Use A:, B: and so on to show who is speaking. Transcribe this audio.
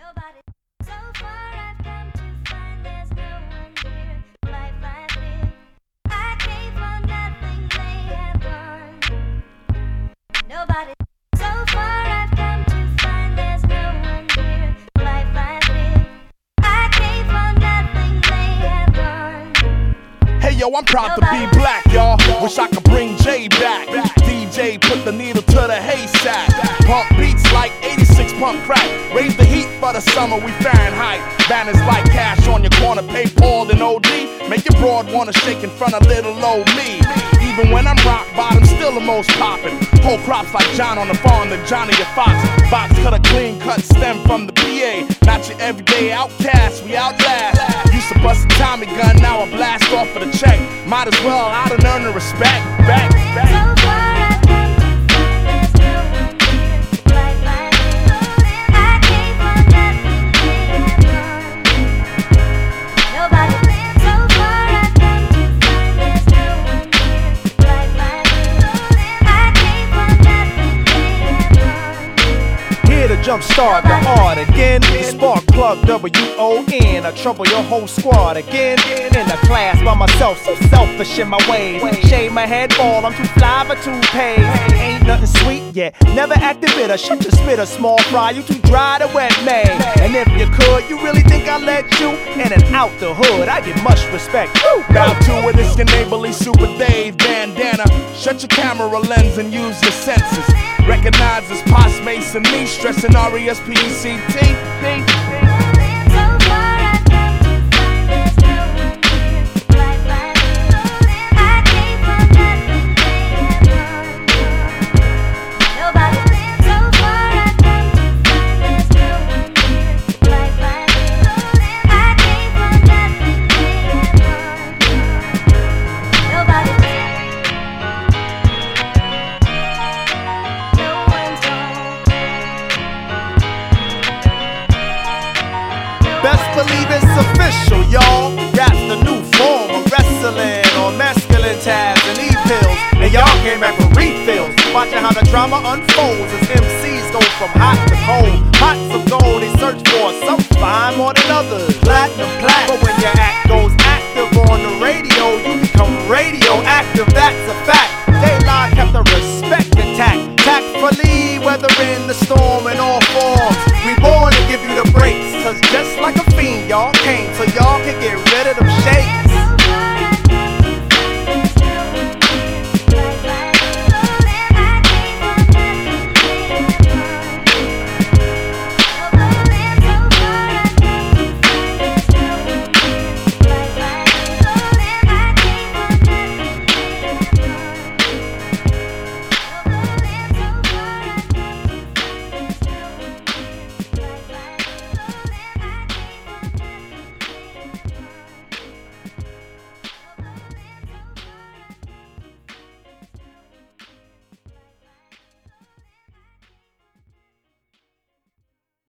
A: Nobody. So far I've come to find there's no one here. Life like this. I came for nothing, they have gone. Nobody. So far I've come to find there's no one here. Life like this. I came for nothing, they have gone.
B: Hey yo, I'm proud to be black, y'all. Wish I could bring Jay back. DJ put the needle to the haystack. Pump beats like 86 pump crack. Raise the heat for the summer, we Fahrenheit. Banners like cash on your corner, pay Paul and OD. Make your broad wanna shake in front of little old me. Even when I'm rock bottom, still the most poppin'. Whole crops like John on the farm, the Johnny a Fox. Box cut a clean cut stem from the PA. Not your everyday outcast, we outlast. Used to bust a Tommy gun, now I blast off for the check. Might as well, I done earn the respect. Back.
A: So far I've come to find there's no one here. Life like this. I came for nothing, they have gone. Nobody. So far I've come to find there's no one here. Life like this. I came for nothing, they have gone.
C: Here to jumpstart the art again. The spark plug WON. I trouble your whole squad again. In the class by myself, so selfish in my ways. Shave my head bald, I'm too fly for toupees. Ain't nothing sweet yet, never acted bitter. Shit to spit a small fry, you too dry to wet me. And if you could, you really think I let you in and out the hood? I get much respect.
B: Bow to it, it's your neighborly Super Dave bandana. Shut your camera lens and use your senses. Recognize as Pos Mason, me stressing R-E-S-P-E-C-T.
A: So far I've come to find there's no one here. Life like this. I came for nothing, they have gone. Nobody. So far I've come to find there's no one here. Life like this. I came for nothing, they have gone. Nobody. No one's gone.
C: Best believe it's official, y'all. Rap's the new form of wrestling on masculine tabs and e-pills. And y'all came back for refills. Watching how the drama unfolds as MCs go from hot to cold. Pots of gold they search for, some fine more than others. Platinum plaque, but